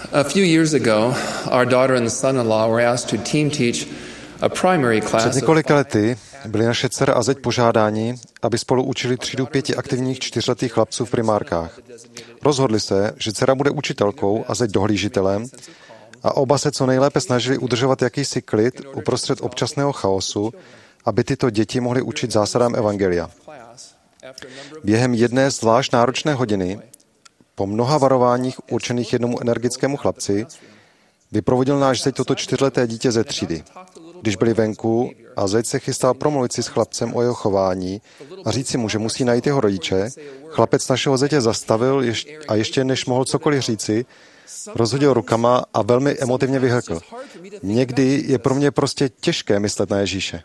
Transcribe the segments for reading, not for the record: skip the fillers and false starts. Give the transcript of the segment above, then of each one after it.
A few years ago, our daughter and son-in-law were asked to team teach a primary class. Před několika lety byli naše dcera a zeď požádáni, aby spolu učili třídu 5 aktivních 4letých chlapců v primárkách. Rozhodli se, že dcera bude učitelkou a zeď dohlížitelem a oba se co nejlépe snažili udržovat jakýsi klid uprostřed občasného chaosu, aby tyto děti mohly učit zásadám evangelia. Během jedné zvlášť náročné hodiny, po mnoha varováních určených jednomu energickému chlapci, vyprovodil náš zeď toto 4leté dítě ze třídy. Když byli venku a zeď se chystal promluvit si s chlapcem o jeho chování a říci mu, že musí najít jeho rodiče, chlapec našeho zetě zastavil a ještě než mohl cokoliv říci, rozhodil rukama a velmi emotivně vyhrkl. Někdy je pro mě prostě těžké myslet na Ježíše.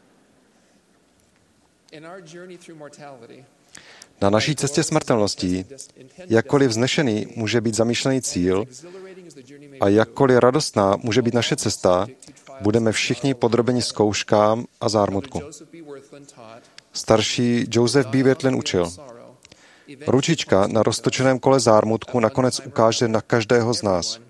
Na naší cestě smrtelností, jakkoliv vznešený může být zamýšlený cíl a jakkoliv radostná může být naše cesta, budeme všichni podrobeni zkouškám a zármutku. Starší Joseph B. Wirthlin učil: ručička na roztočeném kole zármutku nakonec ukáže na každého z nás.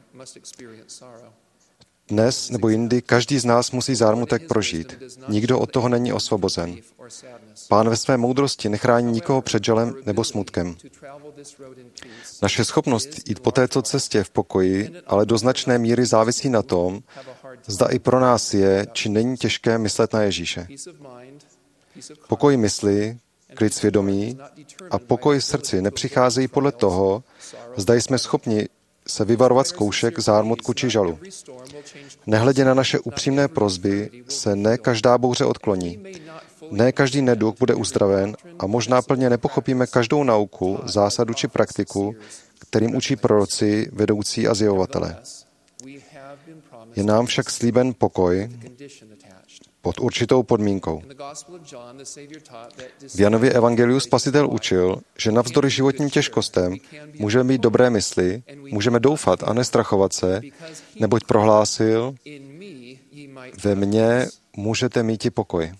Dnes nebo jindy každý z nás musí zármutek prožít. Nikdo od toho není osvobozen. Pán ve své moudrosti nechrání nikoho před žalem nebo smutkem. Naše schopnost jít po této cestě v pokoji ale do značné míry závisí na tom, zda i pro nás je, či není těžké myslet na Ježíše. Pokoj mysli, klid svědomí a pokoj v srdci nepřicházejí podle toho, zda jsme schopni se vyvarovat zkoušek, zármutku či žalu. Nehledě na naše upřímné prosby se ne každá bouře odkloní. Ne každý neduch bude uzdraven a možná plně nepochopíme každou nauku, zásadu či praktiku, kterým učí proroci, vedoucí a zjevovatelé. Je nám však slíben pokoj pod určitou podmínkou. V Janově evangeliu Spasitel učil, že navzdory životním těžkostem můžeme mít dobré mysli, můžeme doufat a nestrachovat se, neboť prohlásil: ve mně můžete mít pokoj.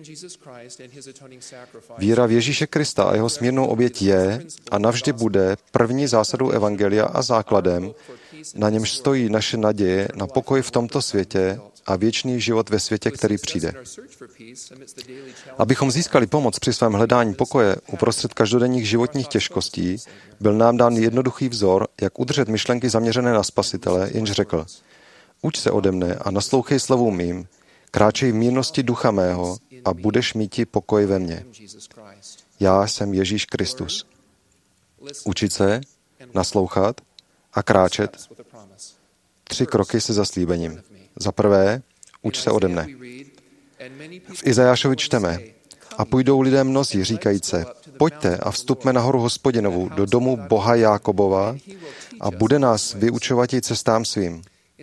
Víra v Ježíše Krista a jeho smírnou oběť je a navždy bude první zásadou evangelia a základem, na němž stojí naše naděje na pokoj v tomto světě a věčný život ve světě, který přijde. Abychom získali pomoc při svém hledání pokoje uprostřed každodenních životních těžkostí, byl nám dán jednoduchý vzor, jak udržet myšlenky zaměřené na Spasitele, jenž řekl: uč se ode mne a naslouchej slovům mým, kráčej v mírnosti ducha mého a budeš míti pokoj ve mně. Já jsem Ježíš Kristus. Učit se, naslouchat a kráčet. 3 kroky se zaslíbením. Za prvé, uč se ode mne. V Izajášovi čteme: a půjdou lidé mnozí, říkajíce: pojďte a vstupme na horu Hospodinovu, do domu Boha Jákobova, a bude nás vyučovat i cestám svým.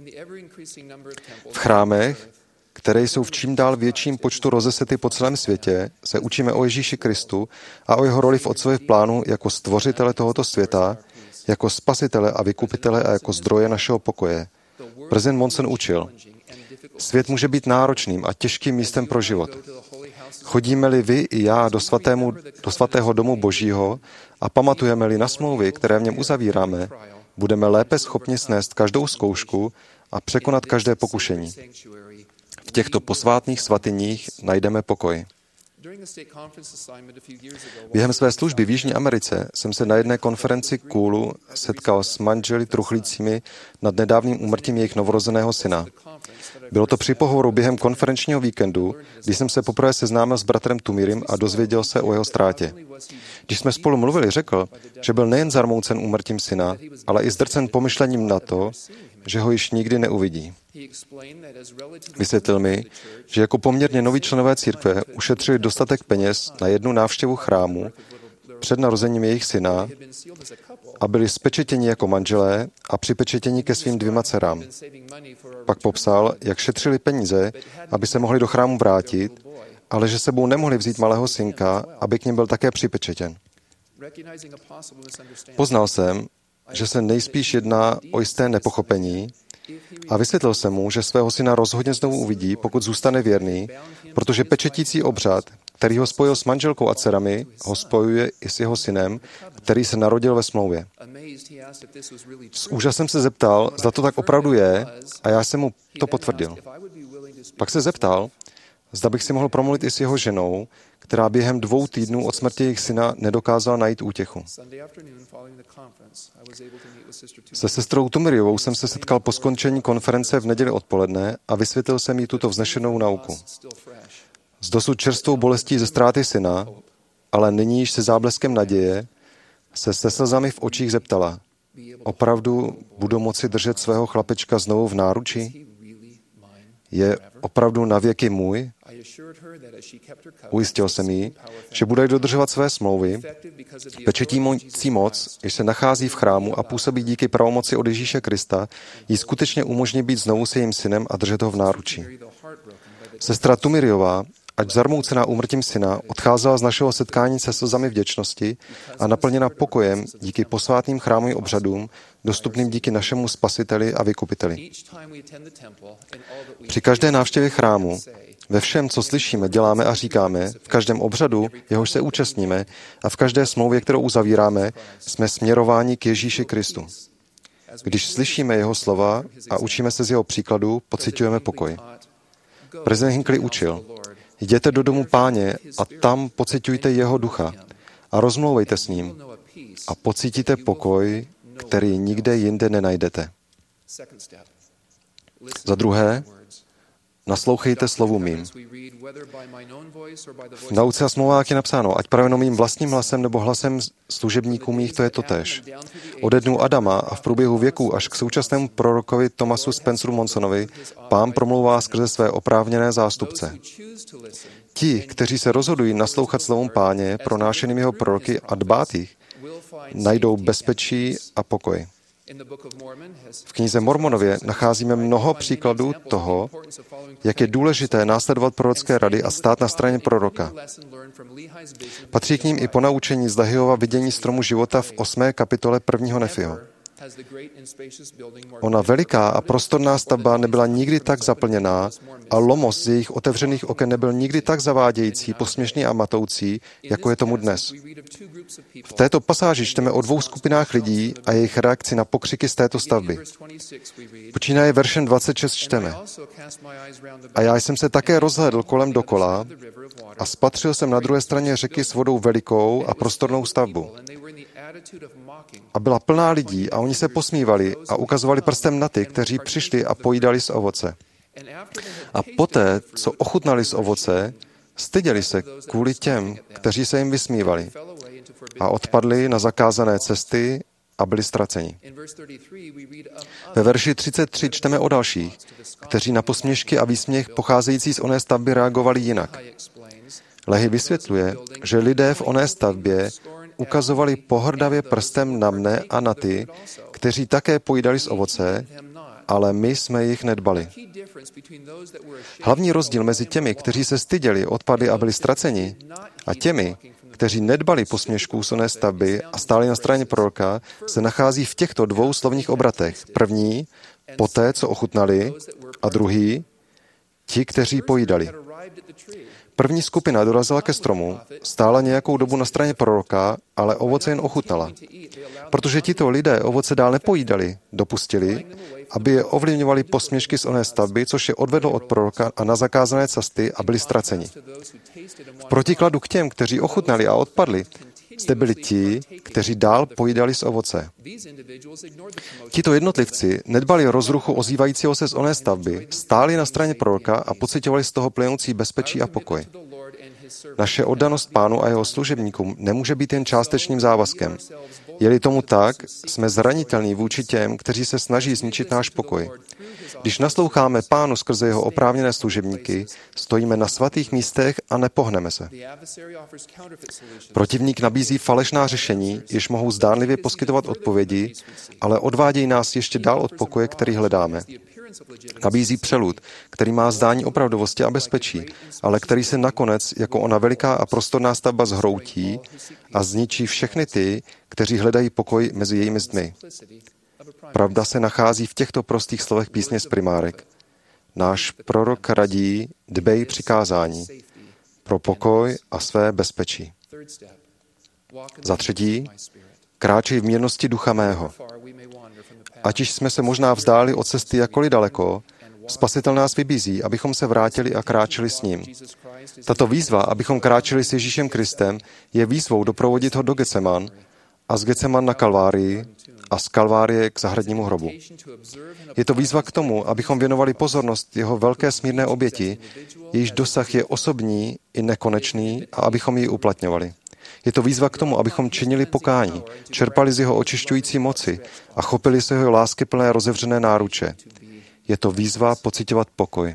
V chrámech, které jsou v čím dál větším počtu rozesety po celém světě, se učíme o Ježíši Kristu a o jeho roli v Otcově plánu jako stvořitele tohoto světa, jako spasitele a vykupitele a jako zdroje našeho pokoje. Prezident Monson učil: svět může být náročným a těžkým místem pro život. Chodíme-li vy i já do svatého domu Božího a pamatujeme-li na smlouvy, které v něm uzavíráme, budeme lépe schopni snést každou zkoušku a překonat každé pokušení. V těchto posvátných svatyních najdeme pokoj. Během své služby v Jižní Americe jsem se na jedné konferenci KULu setkal s manželi truchlícími nad nedávným úmrtím jejich novorozeného syna. Bylo to při pohovoru během konferenčního víkendu, kdy jsem se poprvé seznámil s bratrem Tumirem a dozvěděl se o jeho ztrátě. Když jsme spolu mluvili, řekl, že byl nejen zarmoucen úmrtím syna, ale i zdrcen pomyšlením na to, že ho již nikdy neuvidí. Vysvětlil mi, že jako poměrně noví členové církve ušetřili dostatek peněz na jednu návštěvu chrámu před narozením jejich syna a byli spečetěni jako manželé a připečetěni ke svým 2 dcerám. Pak popsal, jak šetřili peníze, aby se mohli do chrámu vrátit, ale že sebou nemohli vzít malého synka, aby k nim byl také připečetěn. Poznal jsem, že se nejspíš jedná o jisté nepochopení A vysvětlil jsem mu, že svého syna rozhodně znovu uvidí, pokud zůstane věrný, protože pečetící obřad, který ho spojil s manželkou a dcerami, ho spojuje i s jeho synem, který se narodil ve smlouvě. S úžasem se zeptal, zda to tak opravdu je, a já jsem mu to potvrdil. Pak se zeptal, zda bych si mohl promluvit i s jeho ženou, která během 2 týdnů od smrti jejich syna nedokázala najít útěchu. Se sestrou Tumirjovou jsem se setkal po skončení konference v neděli odpoledne a vysvětlil jsem jí tuto vznešenou nauku. S dosud čerstvou bolestí ze ztráty syna, ale nyní již se zábleskem naděje, se slzami v očích zeptala, opravdu budu moci držet svého chlapečka znovu v náručí? Je opravdu navěky můj? Ujistil jsem jí, že bude dodržovat své smlouvy, pečetící moc, jež se nachází v chrámu a působí díky pravomoci od Ježíše Krista, jí skutečně umožní být znovu s jejím synem a držet ho v náručí. Sestra Tumirjová, ať zarmoucená úmrtím syna, odcházela z našeho setkání se slzami vděčnosti a naplněna pokojem díky posvátným chrámovým obřadům, dostupným díky našemu Spasiteli a Vykupiteli. Při každé návštěvě chrámu, ve všem, co slyšíme, děláme a říkáme, v každém obřadu, jehož se účastníme, a v každé smlouvě, kterou uzavíráme, jsme směrováni k Ježíši Kristu. Když slyšíme jeho slova a učíme se z jeho příkladu, pociťujeme pokoj. Prezident Hinckley učil, jděte do domu Páně a tam pociťujte jeho ducha a rozmlouvejte s ním a pocítíte pokoj, který nikde jinde nenajdete. Za druhé, naslouchejte slovu mým. V nauce a smlouvách je napsáno, ať praveno mým vlastním hlasem nebo hlasem služebníků mých, to je totéž. Ode dnů Adama a v průběhu věků až k současnému prorokovi Thomasu Spenceru Monsonovi Pán promlouvá skrze své oprávněné zástupce. Ti, kteří se rozhodují naslouchat slovům Páně, pronášeným jeho proroky a dbát jich, najdou bezpečí a pokoj. V knize Mormonově nacházíme mnoho příkladů toho, jak je důležité následovat prorocké rady a stát na straně proroka. Patří k ním i ponaučení z Lehiova vidění stromu života v 8. kapitole 1. Nefiho. Ona veliká a prostorná stavba nebyla nikdy tak zaplněná a lomos z jejich otevřených oken nebyl nikdy tak zavádějící, posměšný a matoucí, jako je tomu dnes. V této pasáži čteme o 2 skupinách lidí a jejich reakci na pokřiky z této stavby. Počínaje veršem 26 čteme. A já jsem se také rozhlédl kolem dokola a spatřil jsem na druhé straně řeky s vodou velikou a prostornou stavbu. A byla plná lidí a oni se posmívali a ukazovali prstem na ty, kteří přišli a pojídali z ovoce. A poté, co ochutnali z ovoce, styděli se kvůli těm, kteří se jim vysmívali a odpadli na zakázané cesty a byli ztraceni. Ve verši 33 čteme o dalších, kteří na posměšky a výsměch pocházející z oné stavby reagovali jinak. Lehi vysvětluje, že lidé v oné stavbě ukazovali pohrdavě prstem na mne a na ty, kteří také pojídali z ovoce, ale my jsme jich nedbali. Hlavní rozdíl mezi těmi, kteří se styděli, odpadli a byli ztraceni, a těmi, kteří nedbali posměšků z oné stavby a stáli na straně proroka, se nachází v těchto 2 slovních obratech. První, poté, co ochutnali, a druhý, ti, kteří pojídali. První skupina dorazila ke stromu, stála nějakou dobu na straně proroka, ale ovoce jen ochutnala. Protože tito lidé ovoce dál nepojídali, dopustili, aby je ovlivňovali posměšky z oné stavby, což je odvedlo od proroka a na zakázané cesty a byli ztraceni. V protikladu k těm, kteří ochutnali a odpadli, zde byli ti, kteří dál pojídali z ovoce. Tito jednotlivci nedbali rozruchu ozývajícího se z oné stavby, stáli na straně proroka a pociťovali z toho plynoucí bezpečí a pokoj. Naše oddanost Pánu a jeho služebníkům nemůže být jen částečným závazkem. Je-li tomu tak, jsme zranitelní vůči těm, kteří se snaží zničit náš pokoj. Když nasloucháme Pánu skrze jeho oprávněné služebníky, stojíme na svatých místech a nepohneme se. Protivník nabízí falešná řešení, jež mohou zdánlivě poskytovat odpovědi, ale odvádějí nás ještě dál od pokoje, který hledáme. Nabízí přelud, který má zdání opravdovosti a bezpečí, ale který se nakonec jako ona veliká a prostorná stavba zhroutí a zničí všechny ty, kteří hledají pokoj mezi jejími zdmi. Pravda se nachází v těchto prostých slovech písně z primárek. Náš prorok radí, dbej přikázání pro pokoj a své bezpečí. Za třetí, kráčej v mírnosti ducha mého. Ať již jsme se možná vzdáli od cesty jakkoliv daleko, Spasitel nás vybízí, abychom se vrátili a kráčeli s ním. Tato výzva, abychom kráčeli s Ježíšem Kristem, je výzvou doprovodit ho do Getseman a z Getseman na Kalvárii a z Kalvárie k zahradnímu hrobu. Je to výzva k tomu, abychom věnovali pozornost jeho velké smírné oběti, jejíž dosah je osobní i nekonečný, a abychom ji uplatňovali. Je to výzva k tomu, abychom činili pokání, čerpali z jeho očišťující moci a chopili se jeho láskyplné rozevřené náruče. Je to výzva pociťovat pokoj.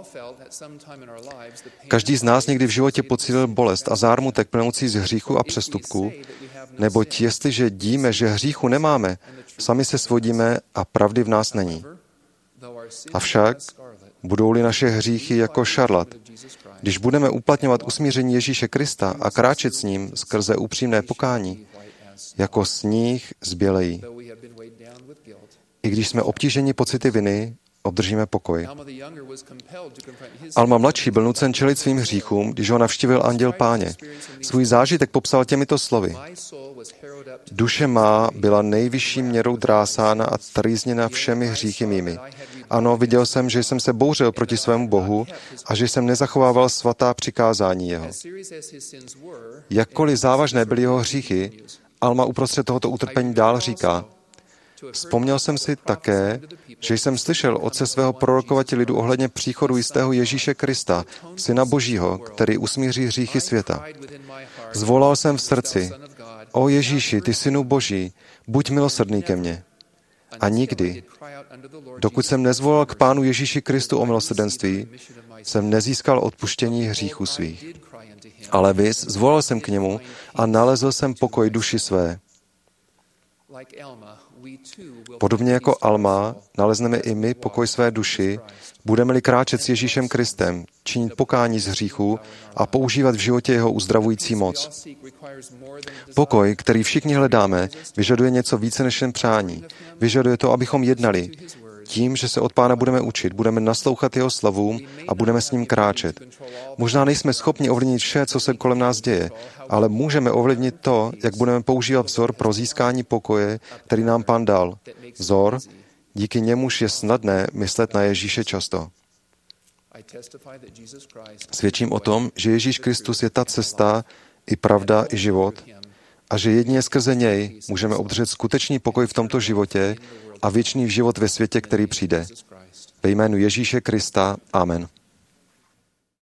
Každý z nás někdy v životě pocítil bolest a zármutek plynoucí z hříchu a přestupků, neboť jestliže díme, že hříchu nemáme, sami se svodíme a pravdy v nás není. Avšak budou-li naše hříchy jako šarlat, když budeme uplatňovat usmíření Ježíše Krista a kráčet s ním skrze upřímné pokání, jako sníh zbělejí. I když jsme obtíženi pocity viny, obdržíme pokoj. Alma mladší byl nucen čelit svým hříchům, když ho navštívil anděl Páně. Svůj zážitek popsal těmito slovy. Duše má byla nejvyšší měrou drásána a trýzněna všemi hříchy mými. Ano, viděl jsem, že jsem se bouřil proti svému Bohu a že jsem nezachovával svatá přikázání jeho. Jakkoliv závažné byly jeho hříchy, Alma uprostřed tohoto utrpení dál říká, vzpomněl jsem si také, že jsem slyšel otce svého prorokovati lidu ohledně příchodu jistého Ježíše Krista, Syna Božího, který usmíří hříchy světa. Zvolal jsem v srdci, o Ježíši, ty Synu Boží, buď milosrdný ke mně. A nikdy, dokud jsem nezvolal k Pánu Ježíši Kristu o milosrdenství, jsem nezískal odpuštění hříchů svých. Ale viz, zvolal jsem k němu a nalezl jsem pokoj duši své. Podobně jako Alma nalezneme i my pokoj své duši, budeme-li kráčet s Ježíšem Kristem, činit pokání z hříchů a používat v životě jeho uzdravující moc. Pokoj, který všichni hledáme, vyžaduje něco více než jen přání. Vyžaduje to, abychom jednali. Tím, že se od Pána budeme učit, budeme naslouchat jeho slovům a budeme s ním kráčet. Možná nejsme schopni ovlivnit vše, co se kolem nás děje, ale můžeme ovlivnit to, jak budeme používat vzor pro získání pokoje, který nám Pán dal. Vzor, díky němuž je snadné myslet na Ježíše často. Svědčím o tom, že Ježíš Kristus je ta cesta, i pravda, i život, a že jedině skrze něj můžeme obdržet skutečný pokoj v tomto životě a věčný život ve světě, který přijde. Ve jménu Ježíše Krista. Amen.